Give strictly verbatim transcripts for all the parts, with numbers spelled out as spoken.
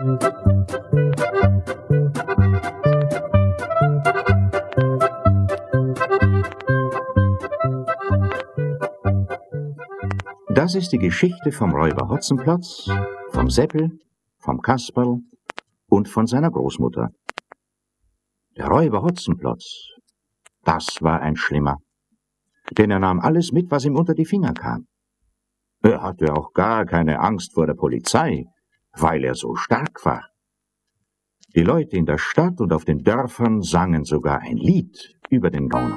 Das ist die Geschichte vom Räuber Hotzenplotz, vom Seppel, vom Kasperl und von seiner Großmutter. Der Räuber Hotzenplotz, das war ein Schlimmer, denn er nahm alles mit, was ihm unter die Finger kam. Er hatte auch gar keine Angst vor der Polizei, weil er so stark war. Die Leute in der Stadt und auf den Dörfern sangen sogar ein Lied über den Gauner.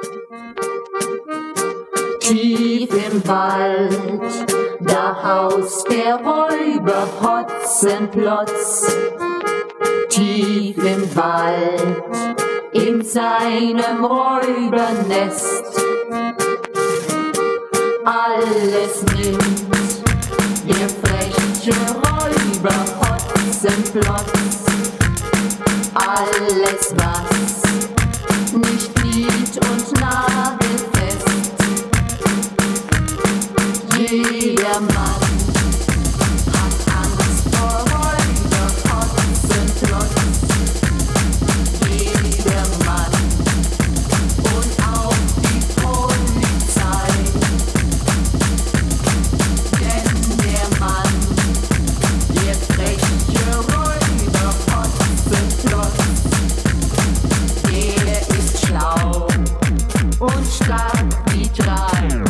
Tief im Wald, da haust der Räuber Hotzenplotz. Tief im Wald, in seinem Räubernest. Alles nimmt der freche Räuber Hotzenplotz. Alles, was nicht nied- und nagelfest. Jeder Mann hat Angst vor Räuber Hotzenplotz. Jeder Mann und auch die Polizei. Denn der Mann, der freche Räuber Hotzenplotz, der ist schlau und stark wie drei.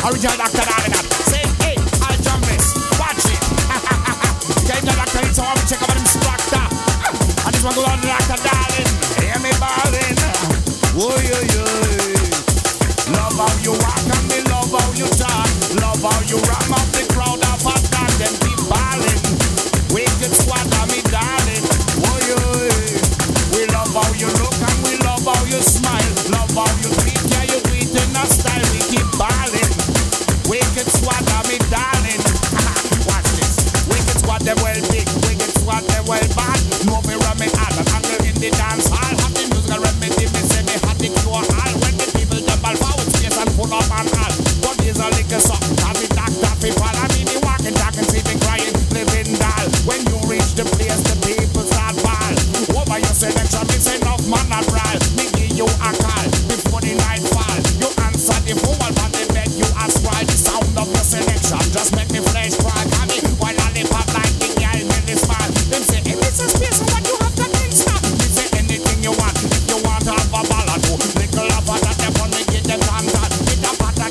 Original Doctor Darling. Say, hey, I'll jump this. Watch it. Get the doctor, it's all check out him structure. And this one goes on to Doctor Darling. Hear me ballin'. Oh, yeah, yeah. Love how you walk and me love how you talk. Love how you ram up the crowd of a dog. Them keep ballin'. Wicked squad of me darling. Oh, yeah. We love how you look and we love how you smile. Love how you tweet, yeah, you tweet in a style. We keep ballin'. Wicked squad of me darling. Watch this. Wicked squad them well big. Wicked squad them well bad. No me run me hard and angle in the dance hall. Have the musical remedy. Me say me had the cure all. When the people jumble forward space and pull up and all. But there's a liquor suck. Have the doctor people. I mean the walking, talking, sleeping, crying, living doll. When you reach the place, the people start ball. Over your selection, me say enough man a brawl. Me give you a call before the night fall. You answer the phone on the bed, you ask why the sound of your selection just make me flesh crawl. Call me while I live up like the girl in this man. Them say, if it's a space, what you have to think stop. Me say anything you want, if you want to have a ball or two. Little of that, they want to get them contact. With a pot of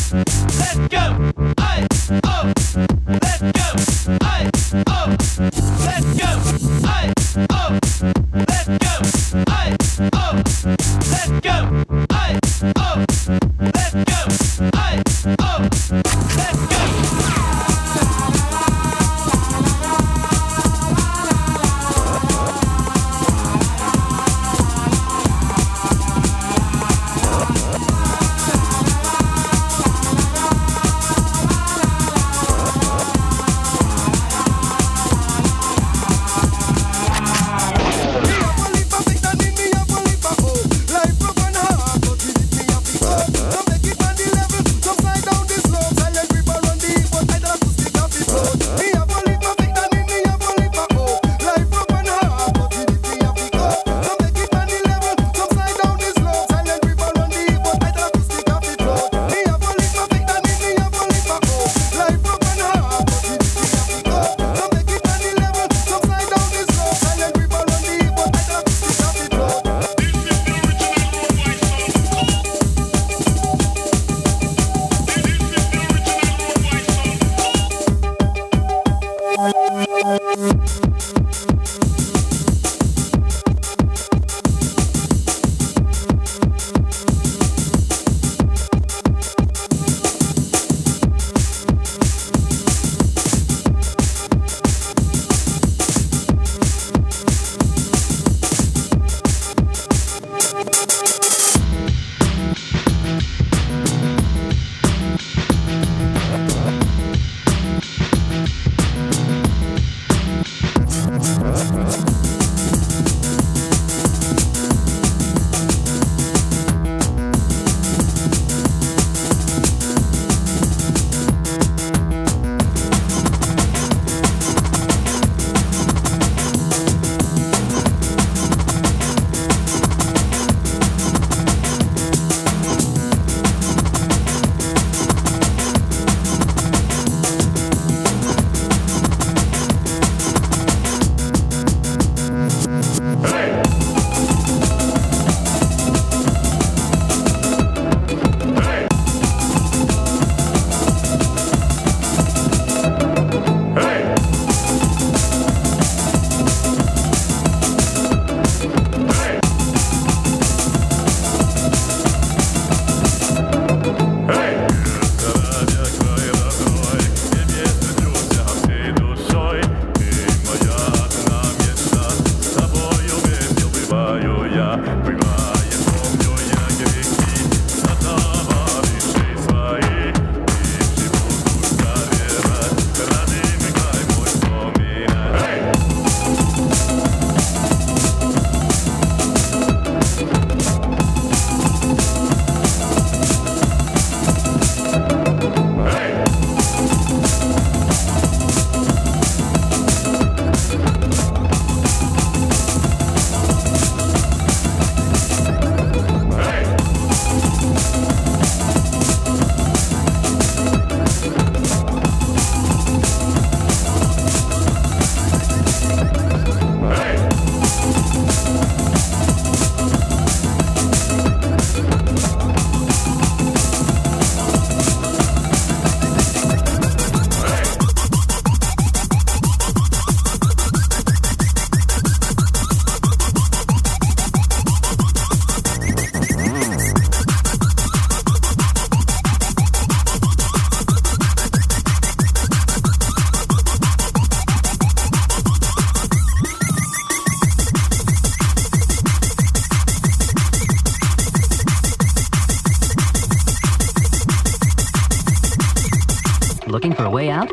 Looking for a way out?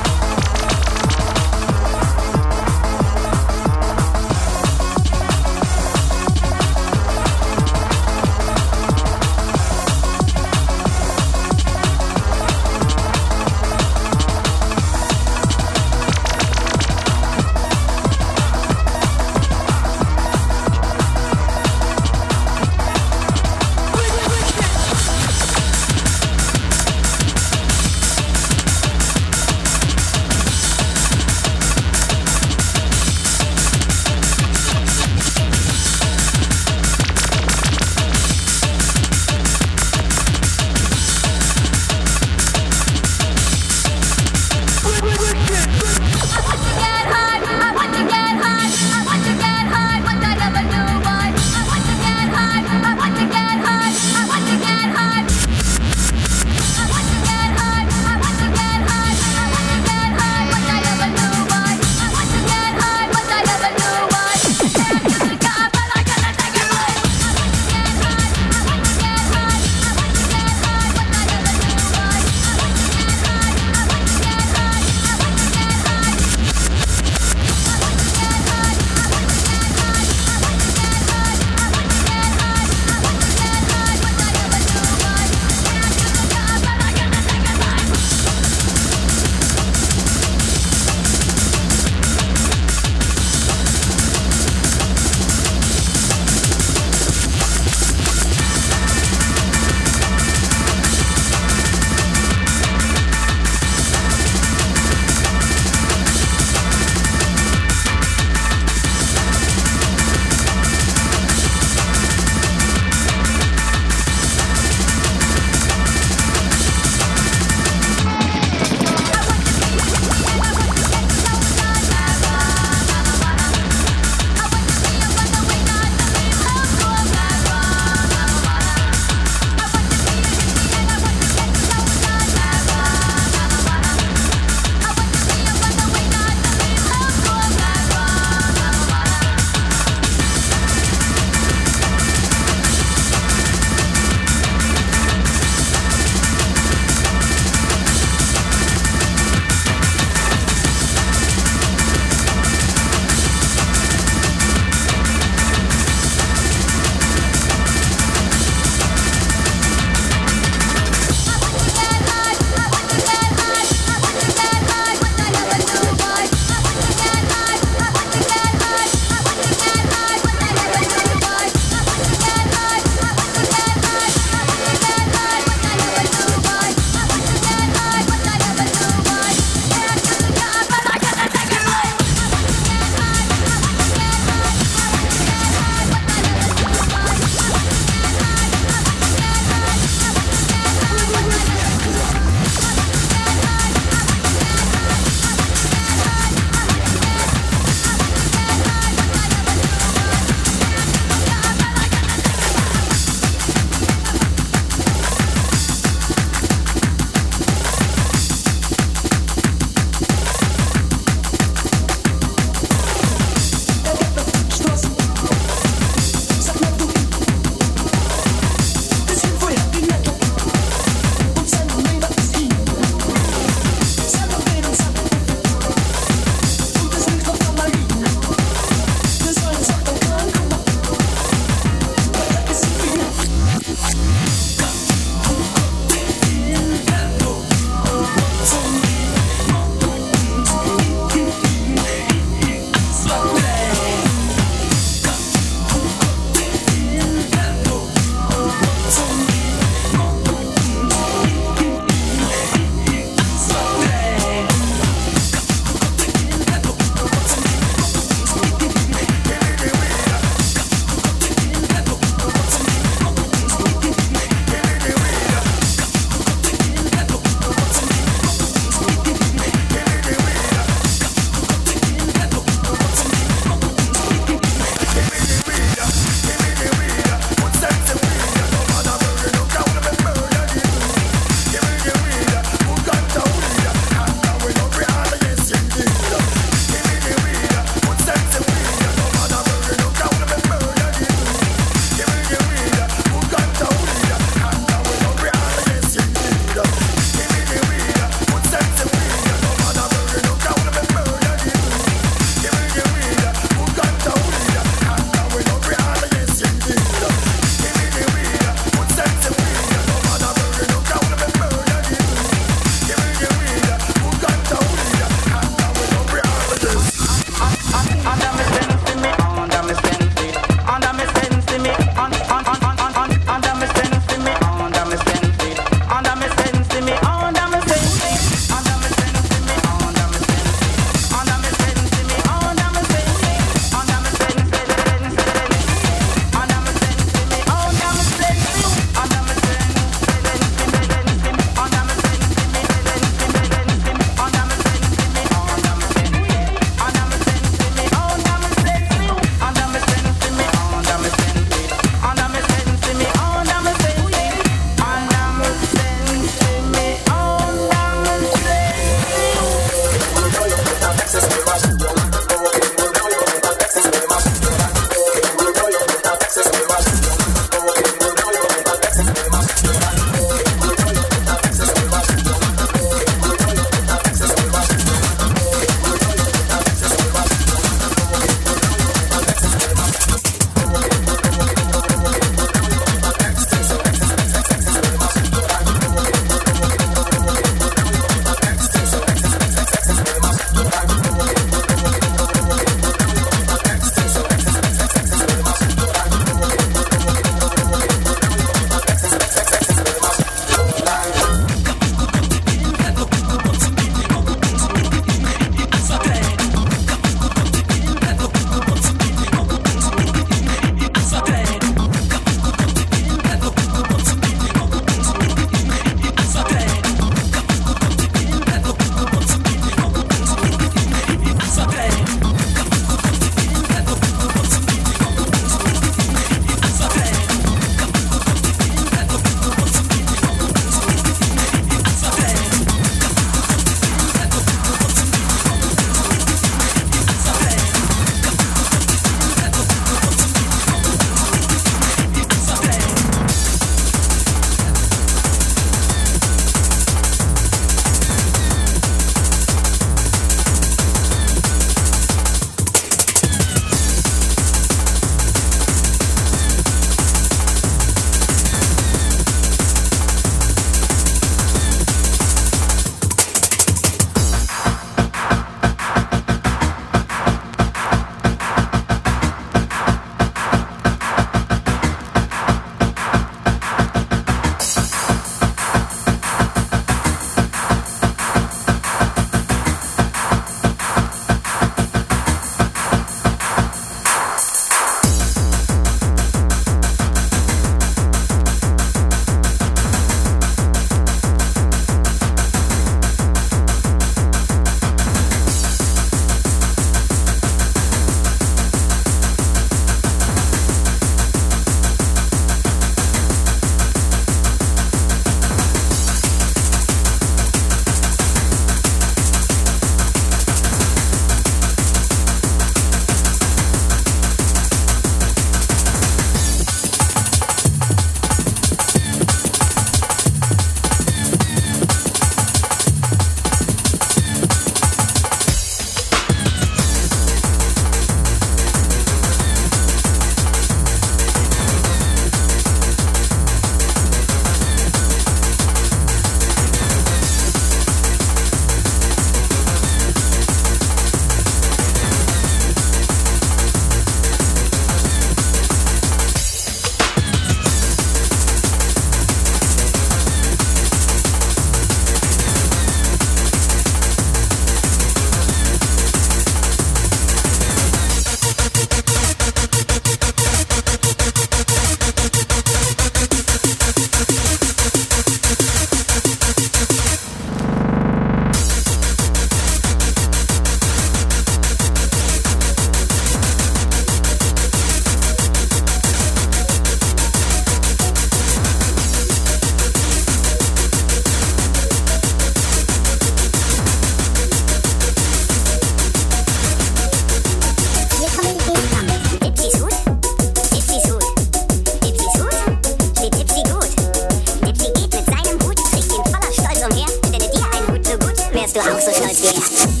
du auch so stolz wie er.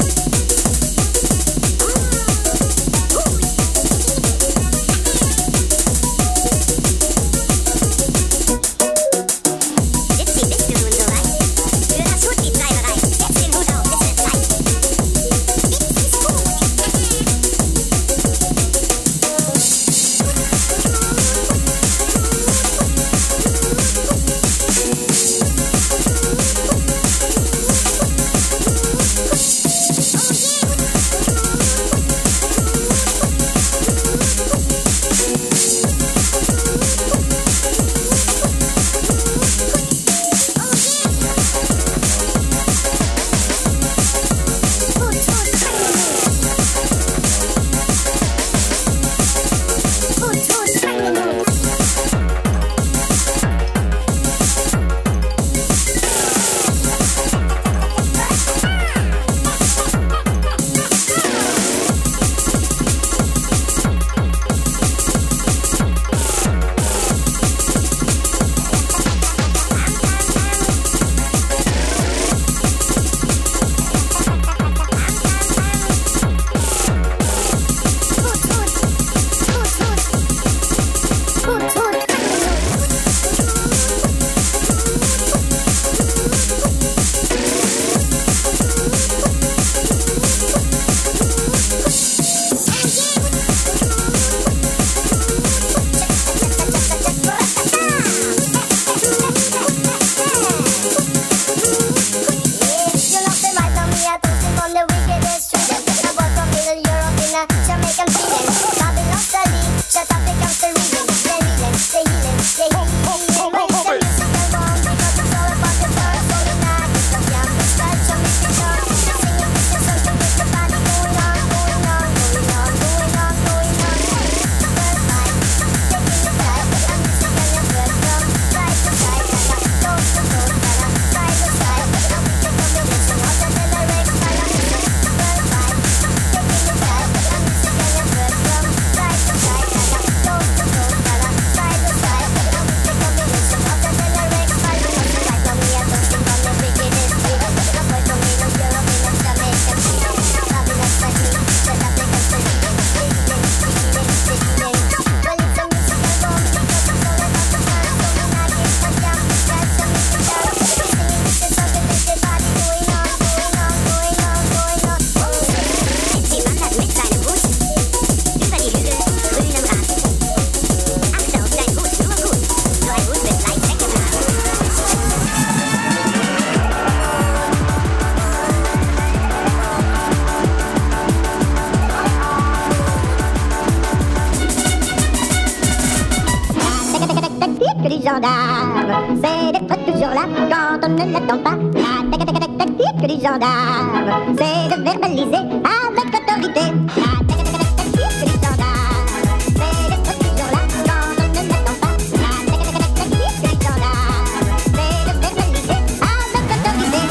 C'est d'être toujours là quand on ne l'attend pas. La tac-tac-tac-tac-tic du gendarme, c'est de verbaliser avec autorité. La tac-tac-tac-tac-tic du gendarme, c'est d'être toujours là quand on ne l'attend pas. La tac-tac-tac-tac-tic du gendarme, c'est de verbaliser avec autorité.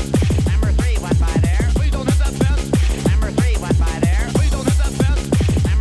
Number three went by there.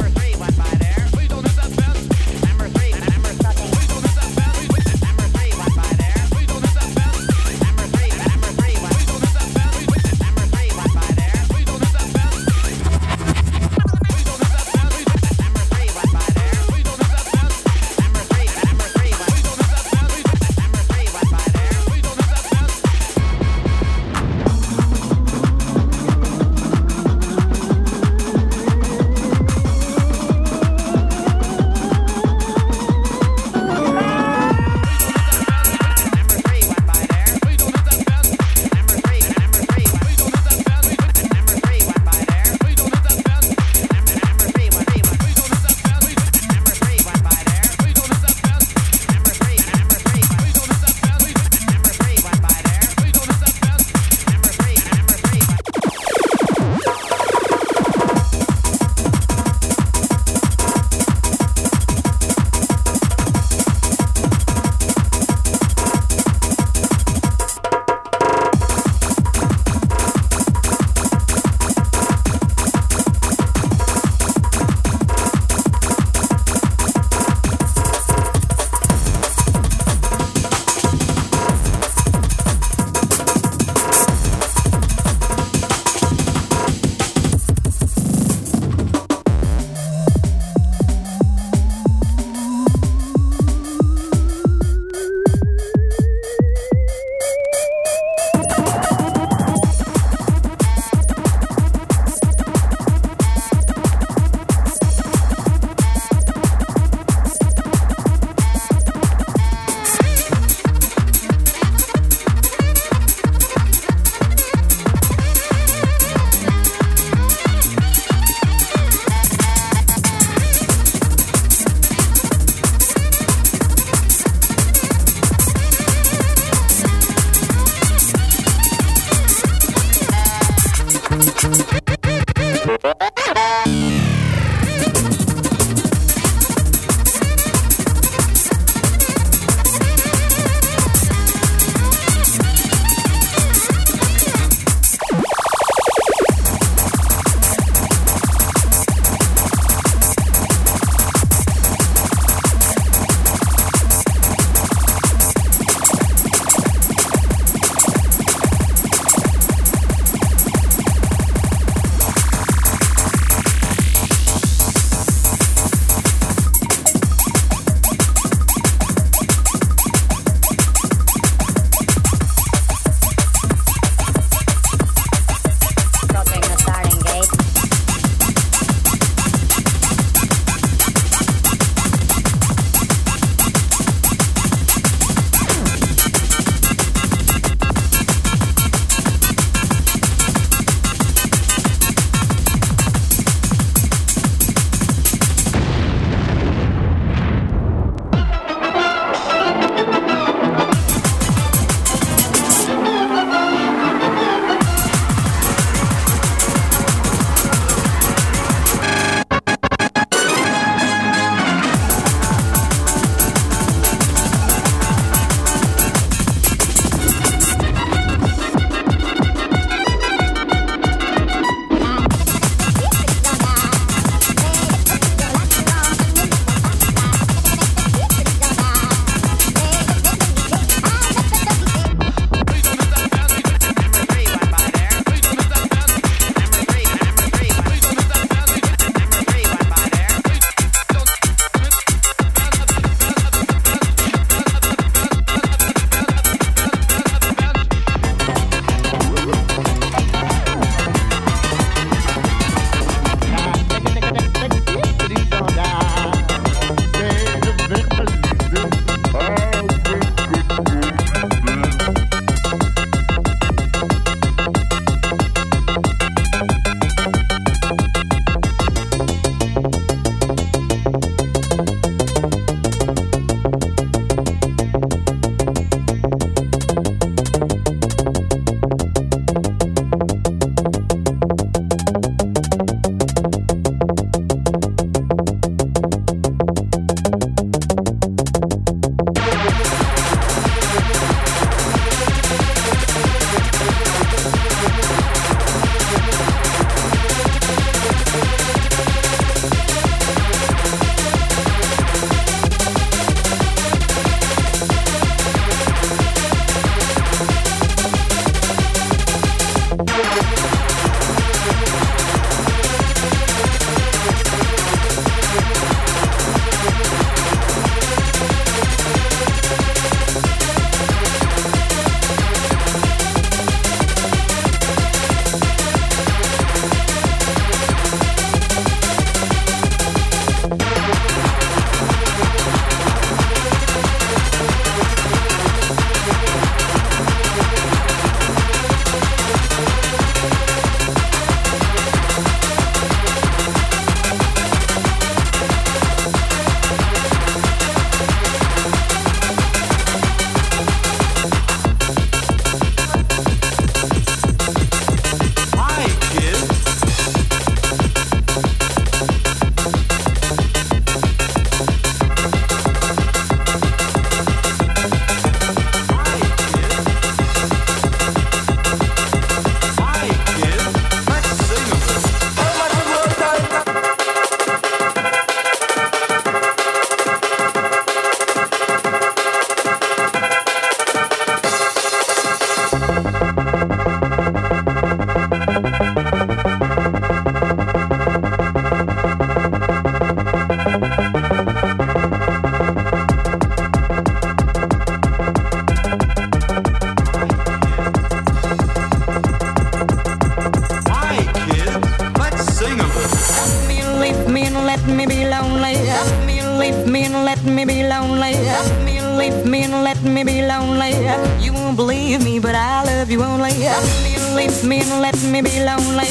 leave me and let me be lonely. You won't believe me, but I love you only. Leave me and let me be lonely.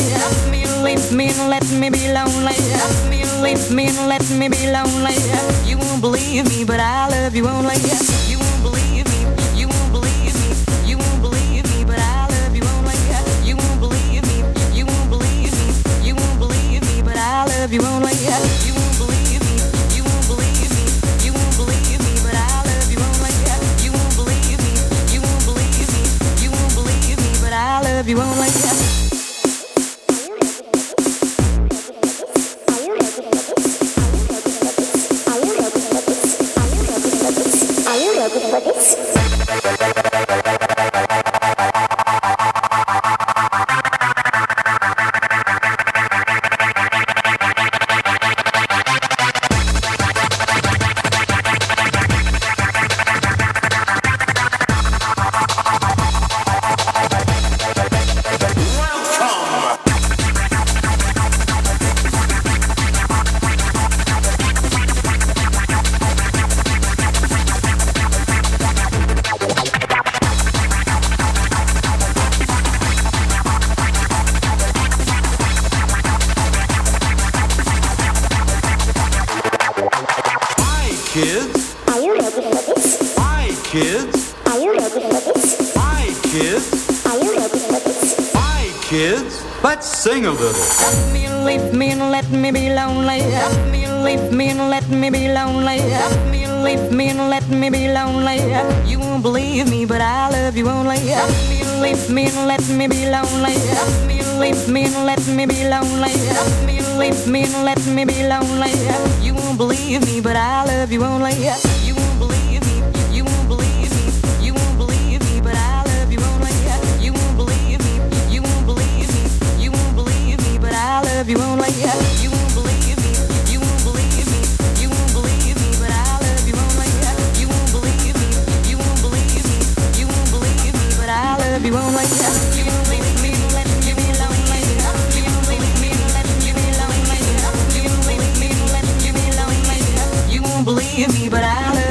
Leave me and let me be lonely. Leave me and let me be lonely. You won't believe me, but I love you only. You won't believe me. You won't believe me. You won't believe me, but I love you only. You won't believe me. You won't believe me. lonely. Are you ready for this? Kids, Are you ready for this? hi kids, Are you ready for this? hi kids, Are you ready for this? hi kids. Let's sing a little. Let me leave me and let me be lonely. Let me leave me and let me be lonely. Let me leave me and let me be lonely. You won't believe me, but I love you only. Let me leave me and let me be lonely. Let me leave me and let me be lonely. Let me leave me and let me be lonely. You won't believe me, but I love you only. You won't believe me. You won't believe me. You won't believe me, but I love you only. You won't believe me. You won't believe me. You won't believe me, but I love you only. You won't believe me. You won't believe me. You won't believe me, but I love you only. You won't believe me. You won't believe me. You won't believe me, but I love you only. You won't leave me and let me be lonely. You won't leave me and let me be lonely. You won't leave me and let me be lonely. You won't believe me, but I love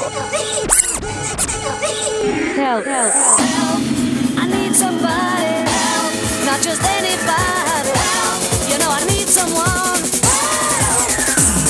Help, help, help. I need somebody. Help. Not just anybody. Help. You know I need someone. Help.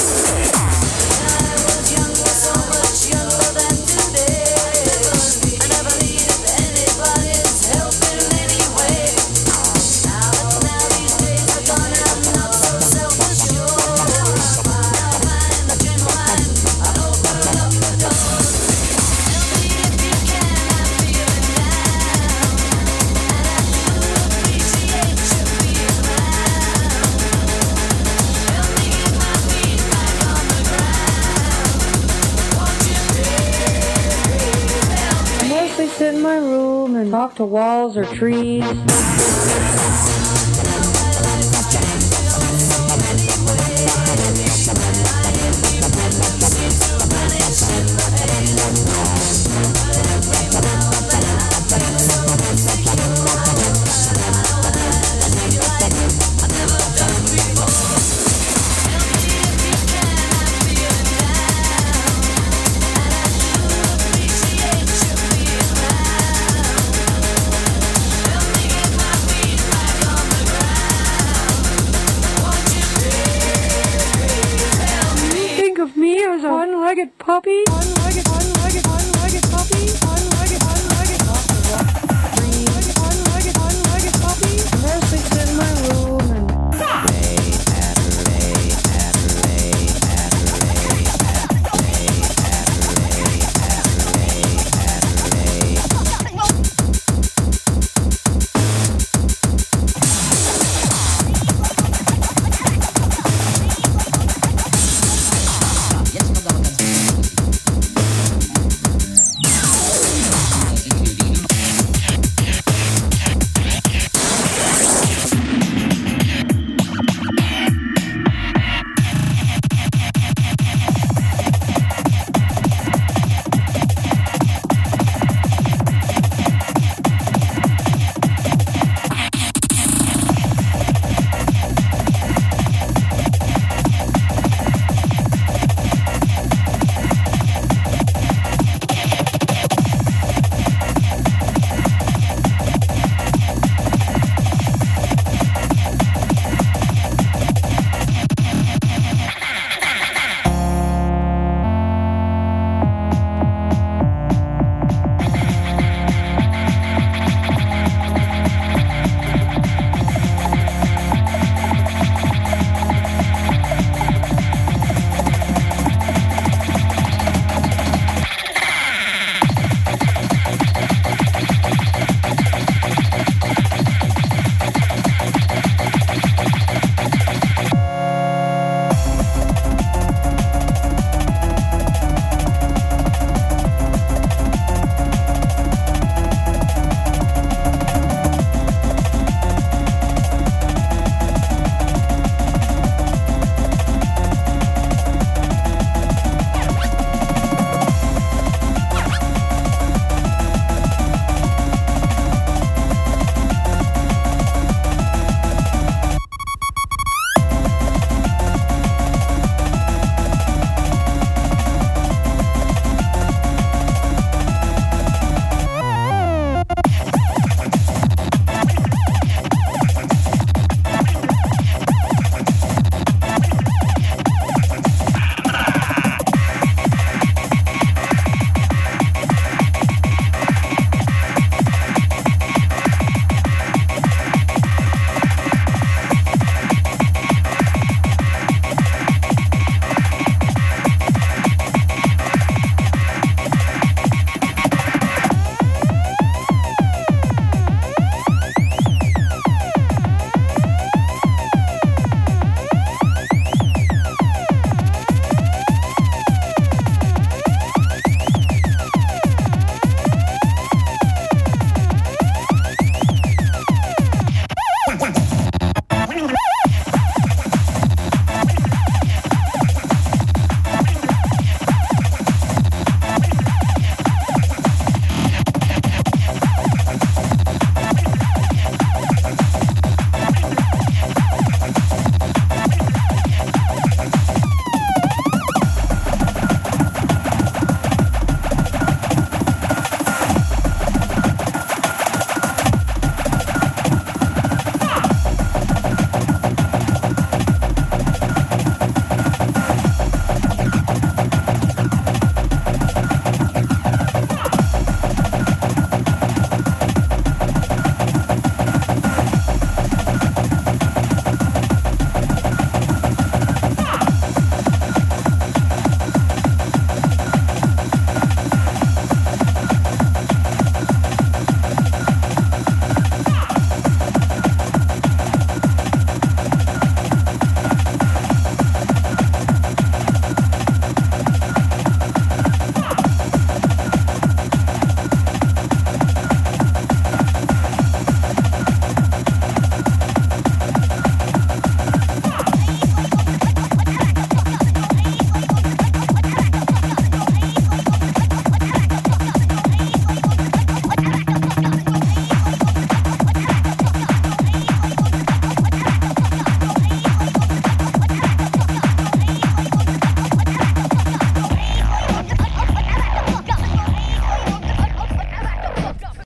I was younger, so much younger than today. I never needed anybody's help in any way. Now, now these days are gone, I'm not so self-assured. I'll find a genuine. I'll open up the door. Help me if you can, I'm feeling down. And I sure appreciate you being around. Help me get my feet back on the ground. Won't you please help me? I mostly sit in my room and talk to walls or trees. Think of me as a one-legged puppy, one-legged, one-legged, one-legged puppy, one